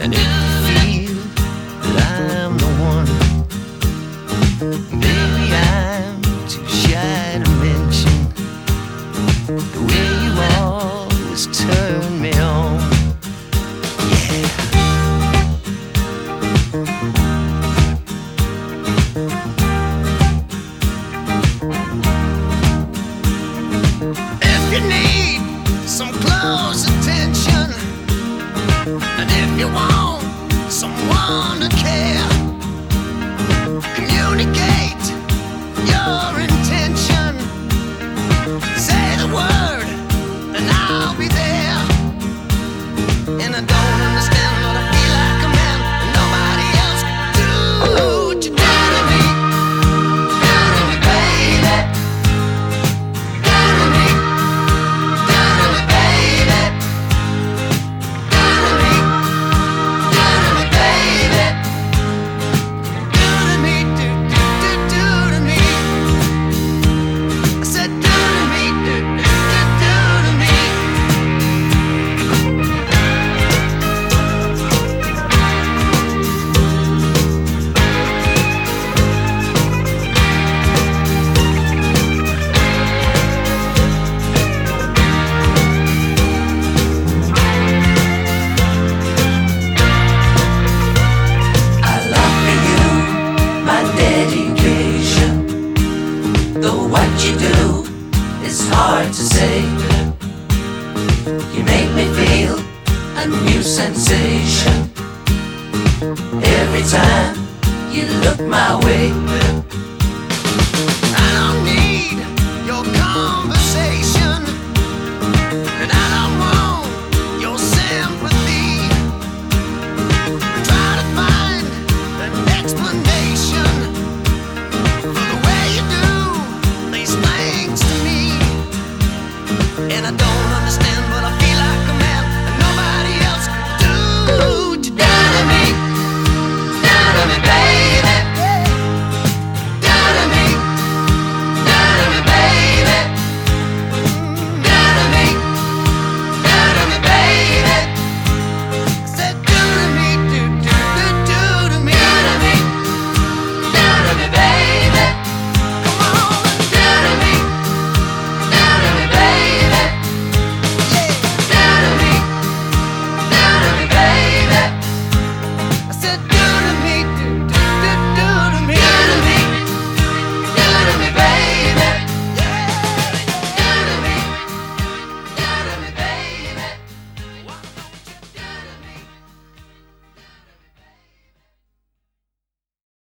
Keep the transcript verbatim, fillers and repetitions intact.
And if you feel that I'm the one, baby, I'm too shy to mention the way you always turn me on. Yeah. If you need some close attention, and if you want someone to care, communicate your intention. Say the word and I'll be there. And I don't understand, but I feel like a man and nobody else can do what you do to me. Do to me, baby. Do to me. Do to me, baby. Do to me. Do to me, baby. Do to me, do, do, do, do to me. I said do to me, do, do, do, do to me. I love you, my dedication. Though what you do is hard to say, you make me feel a new sensation every time you look my way.